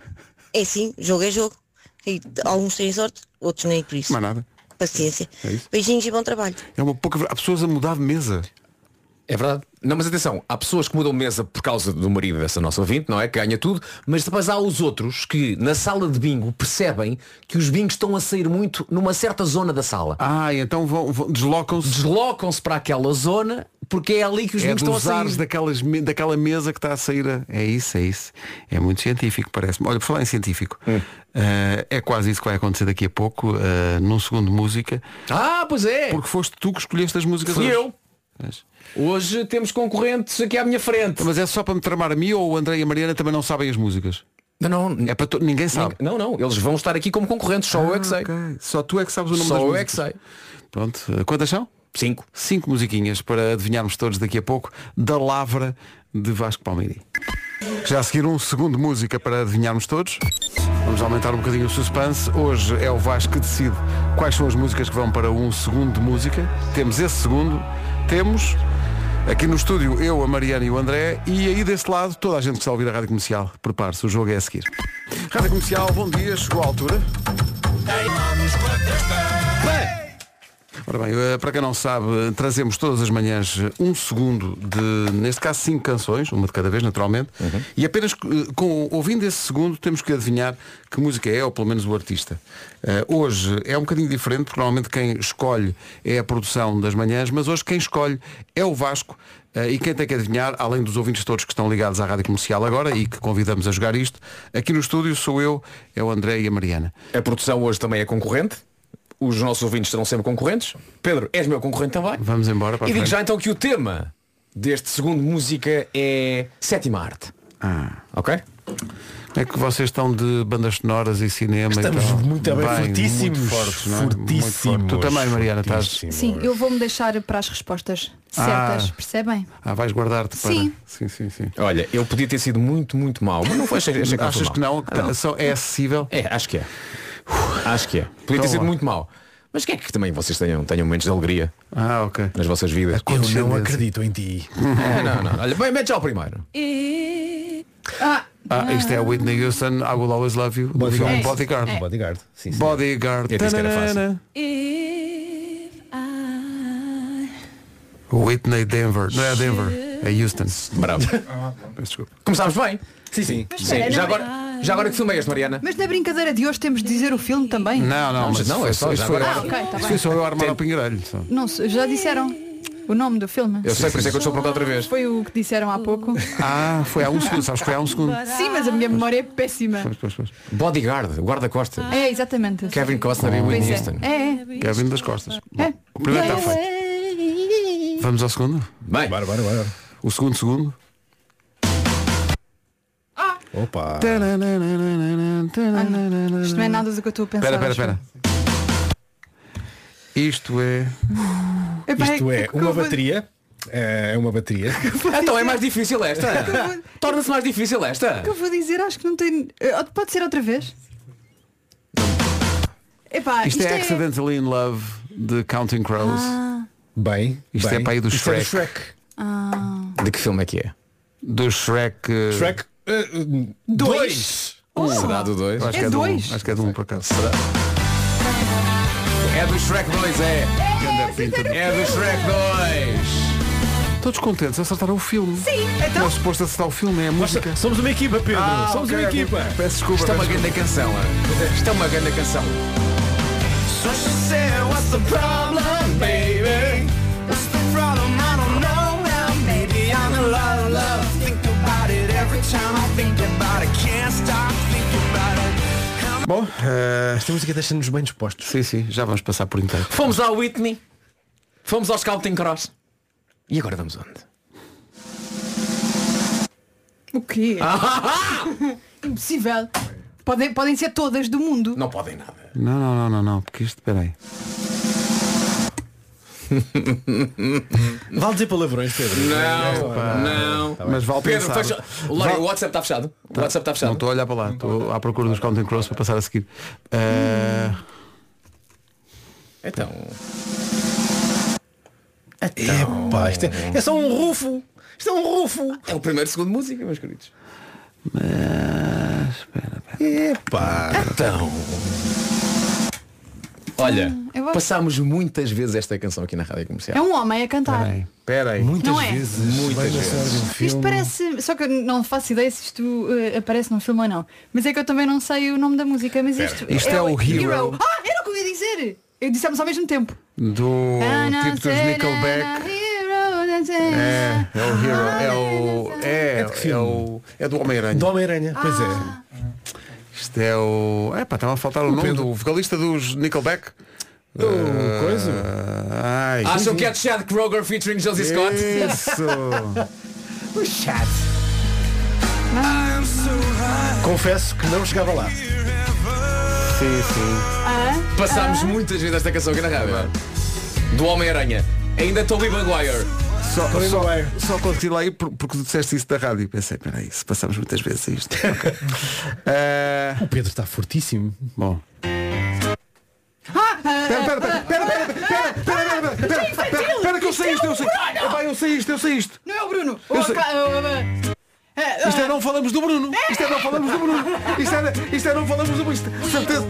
É sim, jogo é jogo. E alguns têm sorte, outros nem por isso. Mais nada. Paciência. É isso. Beijinhos e bom trabalho. É uma pouca. Há pessoas a mudar de mesa. É verdade. Não, mas atenção, há pessoas que mudam de mesa por causa do marido dessa nossa ouvinte, não é? Que ganha tudo, mas depois há os outros que na sala de bingo percebem que os bingos estão a sair muito numa certa zona da sala. Ah, e então deslocam-se. Deslocam-se para aquela zona porque é ali que os bingos estão a sair. Daquela mesa que está a sair. É isso. É muito científico, parece-me. Olha, por falar em científico, é quase isso que vai acontecer daqui a pouco, num segundo de música. Ah, pois é! Porque foste tu que escolheste as músicas Fui hoje. eu. Hoje temos concorrentes aqui à minha frente. Mas é só para me tramar a mim, ou o André e a Mariana também não sabem as músicas? Não. É para ninguém sabe. Não. Eles vão estar aqui como concorrentes. Só eu é que sei. Okay. Só tu é que sabes o nome só das eu músicas. É que sei. Pronto. Quantas são? 5. 5 musiquinhas para adivinharmos todos daqui a pouco da Lavra de Vasco Palmeiri. Já a seguir um segundo de música para adivinharmos todos. Vamos aumentar um bocadinho o suspense. Hoje é o Vasco que decide quais são as músicas que vão para um segundo de música. Temos esse segundo. Temos aqui no estúdio eu, a Mariana e o André. E aí desse lado toda a gente que está a ouvir a Rádio Comercial. Prepare-se, o jogo é a seguir. Rádio Comercial, bom dia, chegou a altura. Ora bem, para quem não sabe, trazemos todas as manhãs um segundo de, neste caso, 5 canções, uma de cada vez, naturalmente, e apenas ouvindo esse segundo temos que adivinhar que música é, ou pelo menos o artista. Hoje é um bocadinho diferente, porque normalmente quem escolhe é a produção das manhãs, mas hoje quem escolhe é o Vasco. E quem tem que adivinhar, além dos ouvintes todos que estão ligados à Rádio Comercial agora e que convidamos a jogar isto, aqui no estúdio sou eu, é o André e a Mariana. A produção hoje também é concorrente. Os nossos ouvintes serão sempre concorrentes. Pedro, és meu concorrente também. Vamos embora para a E digo frente. já então que o tema deste segundo música é sétima arte. Ok? É que vocês estão de bandas sonoras e cinema. Estamos e tal. muito bem, fortíssimos. Muito fortes, não é? Fortíssimos. Muito forte. Tu também, Mariana, estás... Sim, eu vou-me deixar para as respostas certas, percebem? Vais guardar-te para... Sim. Sim. Olha, eu podia ter sido muito, muito mau, mas não foi. Achas que não? É acessível? É, acho que é. Acho que é. Podia ter sido muito mau. Mas que é que também vocês tenham momentos de alegria ok. nas vossas vidas? Eu não acredito em ti. Não. Olha, bem, mete já o primeiro. Isto é a Whitney Houston, I Will Always Love You, do filme Bodyguard. Bodyguard. Sim. Bodyguard. Eu disse que era fácil. Whitney Denver. Não é Denver, é Houston. Bravo. Desculpa. Começámos bem? Sim. espera, Já agora que filme é este, Mariana? Mas na brincadeira de hoje temos de dizer o filme também? Não, mas não, é só já agora. Ok, tá Isso bem. foi só eu armar ao pingarelho. Não, já disseram o nome do filme? Eu sei, por isso é que eu estou a perguntar outra vez. Foi o que disseram há pouco. Foi há um segundo, sabes que foi há um segundo. Sim, mas a minha memória é péssima. Pois. Bodyguard, guarda-costas. É, exatamente. Kevin Costner e Whitney Houston. É. Kevin das Costas. É. O primeiro está feito. Vamos ao segundo? Bem. Bora. O segundo. Opa. Isto não é nada do que eu estou a pensar. Espera. Isto é... Isto é uma bateria. É uma bateria. Então é mais difícil esta. Torna-se mais difícil esta. O que eu vou dizer, acho que não tem. Pode ser outra vez? Epá, Isto é Accidentally in Love de Counting Crows. Bem. Isto é para aí do Shrek. De que filme é que é? Do Shrek. Shrek 2. Será do 2? Acho que é do 1. Acho que é do 1 por acaso. Será? É do Shrek 2, é. É do Shrek 2. Todos contentes, acertaram o filme. Sim, então. Não é suposto acertar o filme, é a música. Somos uma equipa, Pedro. Somos uma equipa. Peço desculpa. Isto é uma grande canção. Isto é uma grande canção. So she said, what's the problem, baby? What's the problem? I don't know. Well, maybe I'm in love. Think about it every time I think about it. Can't stop thinking about it. Bom, esta música deixa-nos bem dispostos. Sim, já vamos passar por inteiro. Fomos ao Whitney. Fomos ao Scouting Cross. E agora vamos onde? O quê? Impossível. Podem ser todas do mundo. Não podem nada. Não, porque isto, peraí. Vale dizer palavrões, Pedro? Não. Mas vale Pedro, pensar. fecha. O WhatsApp está fechado. O WhatsApp está fechado. Não estou a olhar para lá. Estou à procura dos Counting Crows para passar a seguir. Então. Epá, isto é só um rufo. Isto é um rufo. É o primeiro segundo de música, meus queridos. Mas espera. Epá. Então. Olha, eu vou- passámos muitas vezes esta canção aqui na Rádio Comercial. É um homem a cantar. Espera aí. Muitas Não é? vezes. Muitas vezes. Isto parece. Só que eu não faço ideia se isto aparece num filme ou não. Mas é que eu também não sei o nome da música. Mas Isto é o Hero. Era o que eu ia dizer. Eu dissemos ao mesmo tempo. Do tipo dos Nickelback. É o Hero. É do Homem-Aranha. Do Homem-Aranha, pois é. Isto é o. Estava a faltar o nome do vocalista dos Nickelback. Coisa? Acham que é de Chad Kroger featuring Josie Scott? Isso. O chat. Confesso que não chegava lá. Sim. Passámos muitas vezes esta canção aqui na rádio. Do Homem-Aranha. Ainda Tobey Maguire. Só consegui lá ir porque tu disseste isso da rádio. Pensei, peraí, se passamos muitas vezes isto. O Pedro está fortíssimo. Bom. Espera que eu sei isto, eu sei isto. Não é o Bruno. Isto é não falamos do Bruno. Isto é não falamos do Bruno. Isto é não falamos do Bruno. Certeza.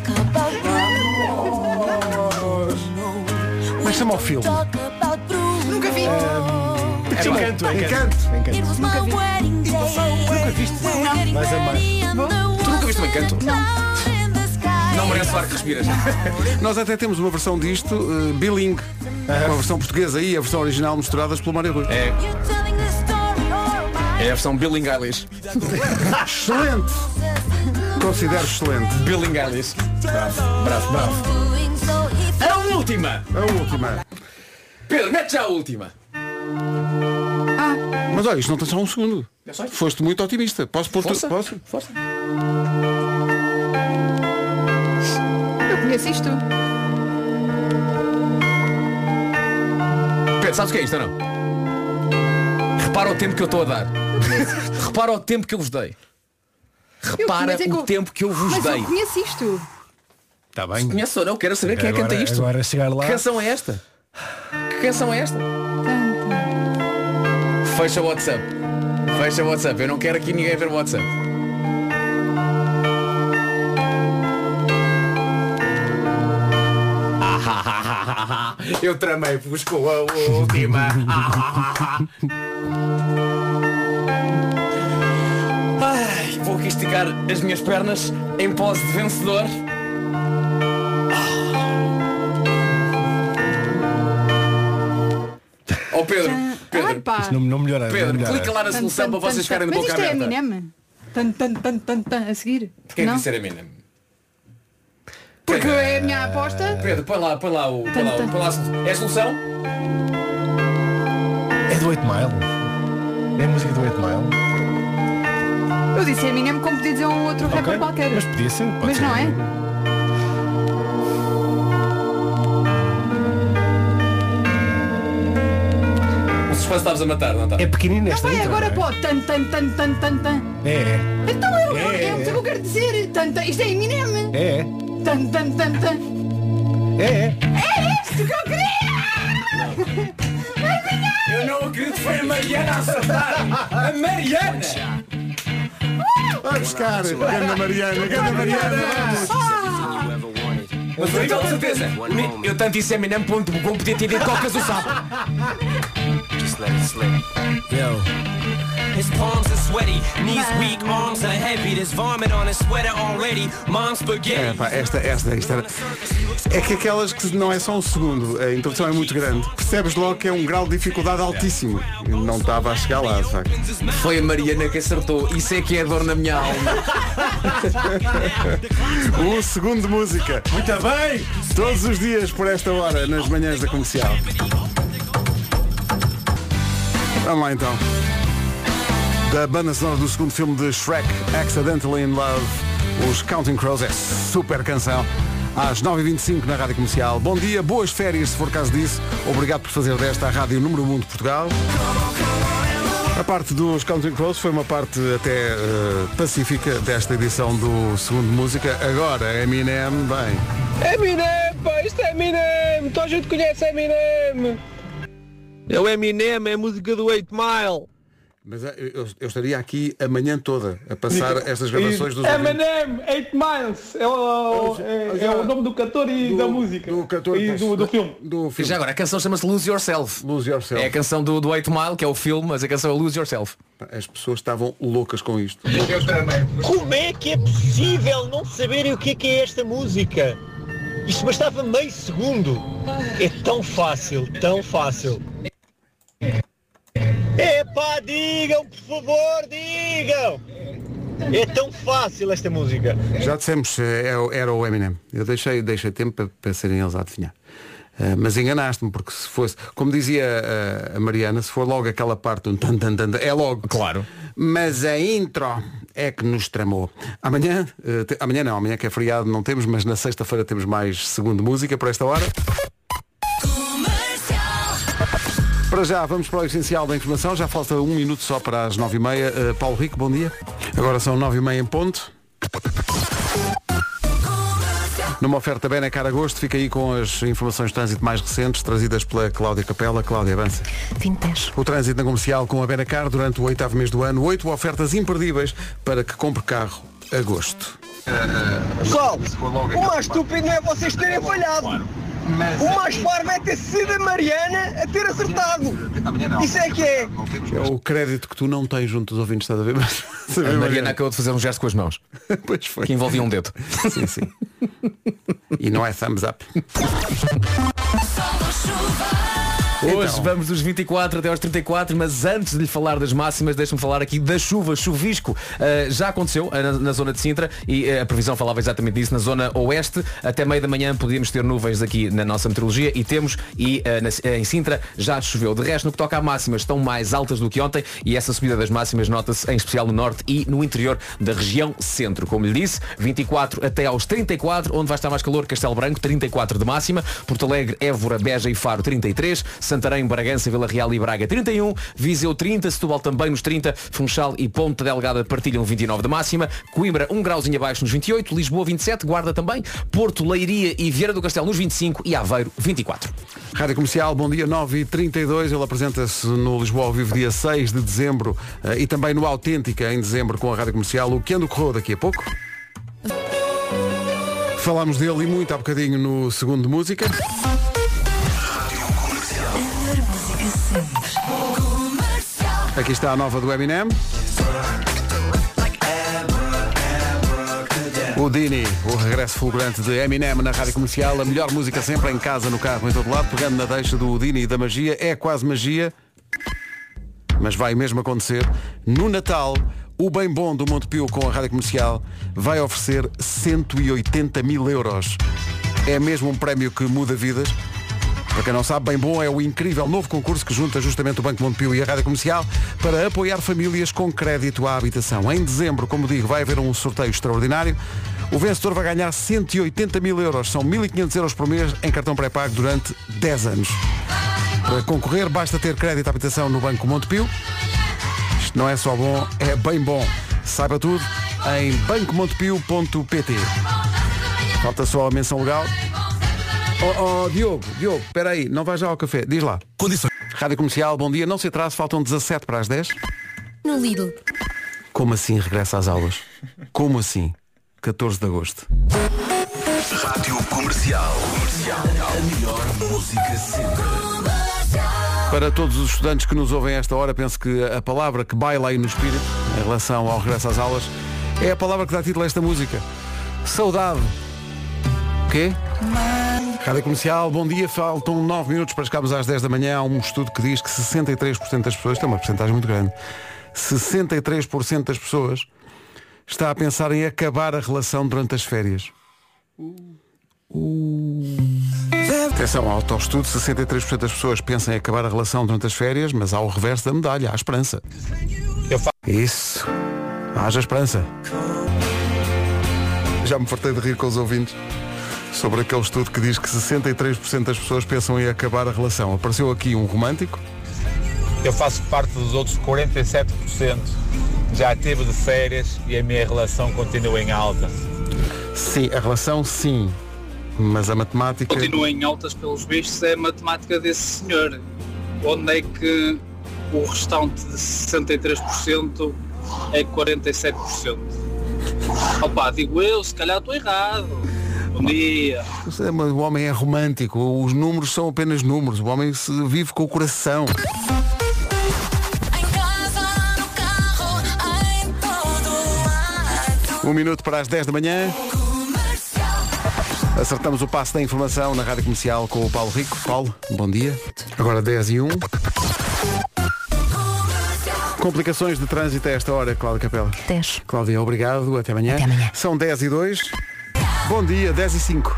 Como é que chama o filme? Nunca vi. Encanto. Nunca vi. Nunca viste? Mais a mais. Tu nunca viste um Encanto? Não merece o ar que respiras. Nós até temos uma versão disto bilingue. Uma versão portuguesa e a versão original misturadas pelo Mário Rui. É a versão Billie Eilish. Excelente! Considero excelente. Billie Eilish. Bravo. A última! Pedro, mete já a última. Mas olha, isto não tem só um segundo. Foste muito otimista. Posso pôr tudo? Posso? Força. Eu conheço isto. Pedro, sabes o que é isto ou não? Repara o tempo que eu estou a dar. Repara o tempo que eu vos dei. Repara o tempo que eu vos Mas dei. eu conheço isto. Está bem. Conheço ou não? Quero saber quem é que canta isto. Agora chegar lá. Que canção é esta? Que canção é esta? Fecha o WhatsApp. Eu não quero aqui ninguém ver o WhatsApp. Eu tramei-vos com a última. Ai, vou aqui esticar as minhas pernas em pose de vencedor. Oh Pedro, Isto não melhora. Pedro, clica lá na solução para vocês ficarem de boca aberta. aberta. Mas isto é Eminem? A seguir? Porquê que Não? disse Eminem? Porque é a minha aposta. Pedro, põe lá É a solução? É do 8 Mile. É a música do 8 Mile. Eu disse Eminem como podia dizer um outro rapper qualquer. Mas podia ser. Mas não é? O suspense estavas a matar, não está? É pequenino esta. Vai intro, agora não é? pode. É. Então é o que eu quero dizer. Isto é Eminem. É. Tan, tan, tan, tan. É. É isto que eu queria! Eu não acredito que foi a Mariana a acertar! A Mariana! Vai buscar! Ganda Mariana! Mas o nível de certeza! Eu tanto disse Eminem ponto como podia ter dito Cocas o sapo! Just let it slip. Yo. His palms are sweaty, knees weak, arms are heavy. There's vomit on his sweater already. Mom's spaghetti. Pá, isto era... É que aquelas que não é só um segundo, a introdução é muito grande. Percebes logo que é um grau de dificuldade altíssimo. Eu não estava a chegar lá, de facto. Foi a Mariana que acertou. Isso é que é dor na minha alma. O segundo de música. Muito bem! Todos os dias por esta hora, nas manhãs da Comercial. Vamos lá então. Da banda sonora do segundo filme de Shrek, Accidentally in Love, os Counting Crows, é super canção. Às 9h25 na Rádio Comercial. Bom dia, boas férias se for caso disso. Obrigado por fazer desta a Rádio Número 1 de Portugal. A parte dos Counting Crows foi uma parte até pacífica desta edição do segundo música. Agora, Eminem, bem. Eminem, pá, isto é Eminem! Toda a gente conhece Eminem! É o Eminem, é a música do 8 Mile. Mas eu estaria aqui a manhã toda a passar estas gravações dos Eminem, 8 Miles, é o nome do cantor e da música. Do cantor e do filme. E já agora, a canção chama-se Lose Yourself. Lose Yourself. É a canção do 8 Mile, que é o filme, mas a canção é Lose Yourself. As pessoas estavam loucas com isto. Como é que é possível não saberem o que é esta música? Isto bastava meio segundo. É tão fácil, tão fácil. Epá, digam, por favor, digam! É tão fácil esta música. Já dissemos, era o Eminem. Eu deixei tempo para serem eles a adivinhar. Mas enganaste-me, porque se fosse, como dizia a Mariana, se for logo aquela parte do tan, tan, tan, é logo. Claro. Mas a intro é que nos tramou. Amanhã que é feriado não temos, mas na sexta-feira temos mais segundo música por esta hora. Para já, vamos para o essencial da informação. Já falta 1 minuto só para as 9h30. Paulo Rico, bom dia. Agora são 9h30 em ponto. Numa oferta bem na cara a gosto, fica aí com as informações de trânsito mais recentes, trazidas pela Cláudia Capela. Cláudia, avança. 2010. O trânsito na Comercial com a Benacar durante o 8º mês do ano. 8 ofertas imperdíveis para que compre carro a gosto. Pessoal, o mais estúpido não é vocês terem falhado. O mais parvo é ter sido a Mariana a ter acertado. Isso é que é. É o crédito que tu não tens junto dos ouvintes, estás a ver? A Mariana acabou de fazer um gesto com as mãos. Pois foi. Que envolvia um dedo. Sim, sim. E não é thumbs up. Hoje então, vamos dos 24 até aos 34, mas antes de lhe falar das máximas, deixe-me falar aqui da chuva, chuvisco. Já aconteceu na zona de Sintra e a previsão falava exatamente disso. Na zona oeste, até meio da manhã podíamos ter nuvens aqui na nossa meteorologia e temos, em Sintra já choveu. De resto, no que toca a máximas, estão mais altas do que ontem e essa subida das máximas nota-se em especial no norte e no interior da região centro. Como lhe disse, 24 até aos 34, onde vai estar mais calor, Castelo Branco, 34 de máxima, Porto Alegre, Évora, Beja e Faro, 33, Santarém, Bragança, Vila Real e Braga 31, Viseu 30, Setúbal também nos 30, Funchal e Ponta Delgada partilham 29 de máxima, Coimbra 1 grauzinho abaixo nos 28, Lisboa 27, Guarda também, Porto, Leiria e Vieira do Castelo nos 25 e Aveiro 24. Rádio Comercial, bom dia, 9h32, ele apresenta-se no Lisboa ao vivo dia 6 de dezembro e também no Autêntica em dezembro com a Rádio Comercial, o que ando correu daqui a pouco. Falámos dele e muito há bocadinho no segundo de música. Aqui está a nova do Eminem. O Dini, o regresso fulgurante de Eminem na Rádio Comercial. A melhor música sempre, em casa, no carro, em todo lado. Pegando na deixa do Dini e da magia. É quase magia, mas vai mesmo acontecer. No Natal, o Bem Bom do Montepio com a Rádio Comercial vai oferecer 180 mil euros. É mesmo um prémio que muda vidas. Para quem não sabe, Bem Bom é o incrível novo concurso que junta justamente o Banco Montepio e a Rádio Comercial para apoiar famílias com crédito à habitação. Em dezembro, como digo, vai haver um sorteio extraordinário. O vencedor vai ganhar 180 mil euros. São 1.500 euros por mês em cartão pré-pago durante 10 anos. Para concorrer, basta ter crédito à habitação no Banco Montepio. Isto não é só bom, é bem bom. Saiba tudo em bancomontepio.pt. Falta só a menção legal. Diogo, espera aí, não vais já ao café, diz lá. Condições. Rádio Comercial, bom dia, não se atrase, faltam 17 para as 10. No Lidl. Como assim regressa às aulas? Como assim? 14 de agosto. Rádio Comercial. A melhor música sempre. Para todos os estudantes que nos ouvem a esta hora, penso que a palavra que baila aí no espírito, em relação ao regresso às aulas, é a palavra que dá título a esta música. Saudade. O quê? Rádio Comercial, bom dia. Faltam 9 minutos para chegarmos às 10 da manhã. Há um estudo que diz que 63% das pessoas, isto é uma porcentagem muito grande, 63% das pessoas está a pensar em acabar a relação durante as férias. Atenção, ao autoestudo, 63% das pessoas pensam em acabar a relação durante as férias, mas há o reverso da medalha, há esperança. Isso, haja esperança. Já me fartei de rir com os ouvintes sobre aquele estudo que diz que 63% das pessoas pensam em acabar a relação. Apareceu aqui um romântico. Eu faço parte dos outros 47%. Já teve de férias e a minha relação continua em alta. Sim, a relação sim, mas a matemática... Continua em altas pelos vistos, é a matemática desse senhor. Onde é que o restante de 63% é 47%? Opa, digo eu, se calhar estou errado. Bom dia. O homem é romântico, os números são apenas números, o homem vive com o coração. Um minuto para as 10 da manhã. Acertamos o passo da informação na Rádio Comercial com o Paulo Rico. Paulo, bom dia. Agora 10:01. Complicações de trânsito a esta hora, Cláudia Capela. 10. Cláudia, obrigado. Até amanhã. Até amanhã. São 10:02. Bom dia, 10:05.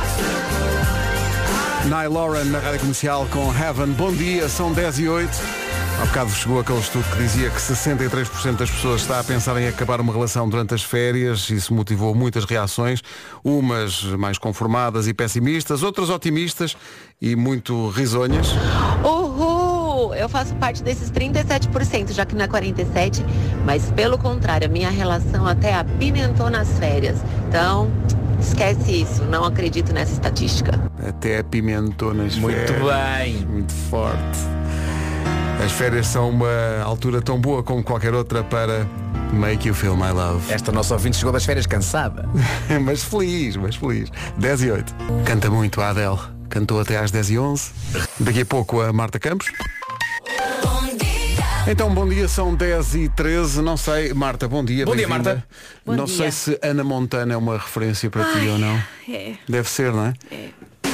Niall Lauren na Rádio Comercial com Heaven. Bom dia, são 10:08. Há bocado chegou aquele estudo que dizia que 63% das pessoas está a pensar em acabar uma relação durante as férias. Isso motivou muitas reações, umas mais conformadas e pessimistas, outras otimistas e muito risonhas. Uhul! Eu faço parte desses 37%, já que não é 47%, mas pelo contrário, a minha relação até apimentou nas férias. Então, esquece isso, não acredito nessa estatística. Até apimentou nas férias. Muito bem. Muito forte. As férias são uma altura tão boa como qualquer outra para make you feel my love. Esta nossa ouvinte chegou das férias cansada. mas feliz. 10:08. Canta muito a Adele. Cantou até às 10:11. Daqui a pouco a Marta Campos. Então, bom dia, são 10:13. Não sei, Marta, bom dia. Bom dia, Marta. Não sei se Ana Montana é uma referência para ti ou não. É. Deve ser, não é? É.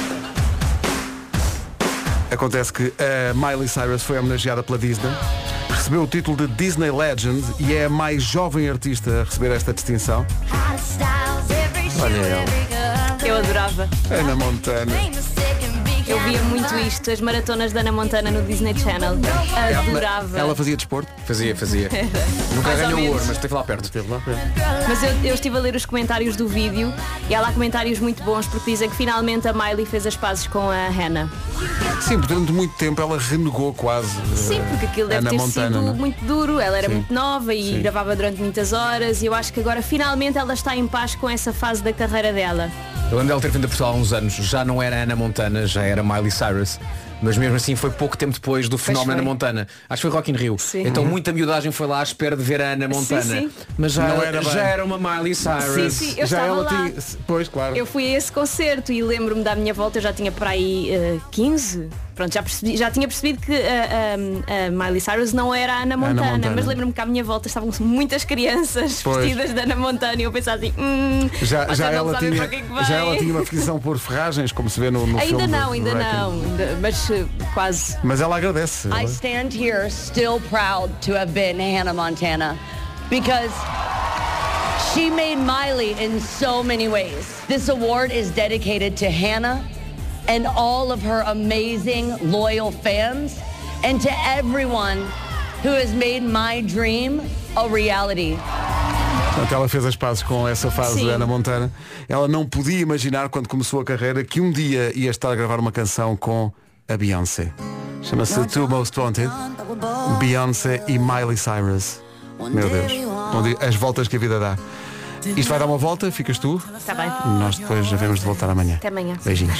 Acontece que a Miley Cyrus foi homenageada pela Disney, recebeu o título de Disney Legend e é a mais jovem artista a receber esta distinção. Olha ela. Eu adorava. Ana Montana. Eu via muito isto, as maratonas da Ana Montana no Disney Channel. Adorava. Ela fazia desporto? Fazia. Nunca Mais ou ganhou menos. ouro, mas esteve lá perto. Mas eu estive a ler os comentários do vídeo e há lá comentários muito bons porque dizem que finalmente a Miley fez as pazes com a Hannah. Sim, durante muito tempo ela renegou quase. Sim, porque aquilo deve Ana ter Montana, sido não é? muito duro. Ela era Sim. muito nova e Sim. gravava durante muitas horas e eu acho que agora finalmente ela está em paz com essa fase da carreira dela. Eu lembro dela ter vindo a Portugal há uns anos, já não era Ana Montana, já era Miley Cyrus. Mas mesmo assim foi pouco tempo depois do fenómeno foi. Ana Montana. Acho que foi Rock in Rio. Sim. Então muita miudagem foi lá à espera de ver a Ana Montana. Sim. Mas já, Não era bem. já era uma Miley Cyrus. Sim, eu Já estava ela lá. tinha. Pois, claro. Eu fui a esse concerto e lembro-me da minha volta, eu já tinha para aí 15. Pronto, já tinha percebido que a Miley Cyrus não era a Ana Montana, mas lembro-me que à minha volta estavam muitas crianças Pois. vestidas de Ana Montana e eu pensava assim, Já vocês não ela sabem tinha, para que é que vai. já ela tinha uma fixação por ferragens, como se vê no filme. Ainda do não, Wrecking. mas quase. Mas ela agradece. I stand here still proud to have been Hannah Montana because she made Miley in so many ways. This award is dedicated to Hannah and all of her amazing, loyal fans and to everyone who has made my dream a reality. Portanto, ela fez as pazes com essa fase Sim. de Ana Montana. Ela não podia imaginar, quando começou a carreira, que um dia ia estar a gravar uma canção com a Beyoncé. Chama-se Two Most Wanted. Beyoncé e Miley Cyrus. Meu Deus. Bom dia. As voltas que a vida dá. Isto vai dar uma volta, ficas tu. Está bem. Nós depois havemos de voltar amanhã. Até amanhã. Beijinhos.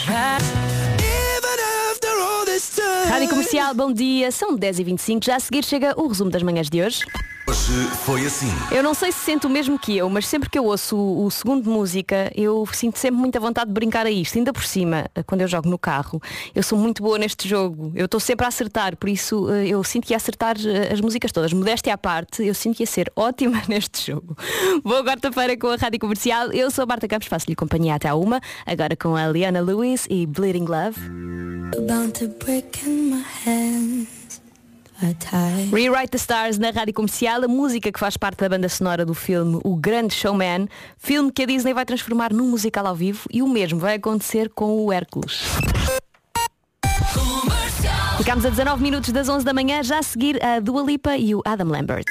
Rádio Comercial, bom dia. São 10h25. Já a seguir chega o resumo das manhãs de hoje. Hoje foi assim. Eu não sei se sente o mesmo que eu, mas sempre que eu ouço o segundo de música, eu sinto sempre muita vontade de brincar a isto. Ainda por cima, quando eu jogo no carro, eu sou muito boa neste jogo. Eu estou sempre a acertar, por isso eu sinto que ia acertar as músicas todas. Modéstia à parte, eu sinto que ia ser ótima neste jogo. Boa quarta-feira com a Rádio Comercial. Eu sou a Marta Campos, faço-lhe companhia até à 1, agora com a Leona Lewis e Bleeding Love. Rewrite the Stars na Rádio Comercial, a música que faz parte da banda sonora do filme O Grande Showman, filme que a Disney vai transformar num musical ao vivo, e o mesmo vai acontecer com o Hércules. Ficámos a 19 minutos das 11 da manhã, já a seguir a Dua Lipa e o Adam Lambert.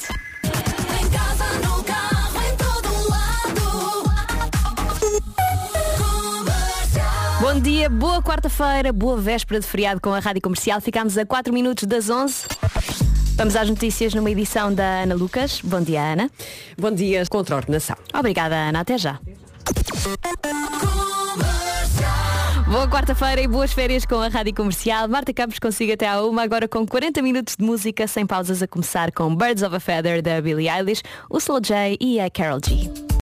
Bom dia, boa quarta-feira, boa véspera de feriado com a Rádio Comercial. Ficámos a 4 minutos das 11. Vamos às notícias numa edição da Ana Lucas. Bom dia, Ana. Bom dia, contraordenação. Obrigada, Ana. Até já. Boa quarta-feira e boas férias com a Rádio Comercial. Marta Campos consigo até à 1, agora com 40 minutos de música sem pausas, a começar com Birds of a Feather da Billie Eilish, o Slow J e a Karol G.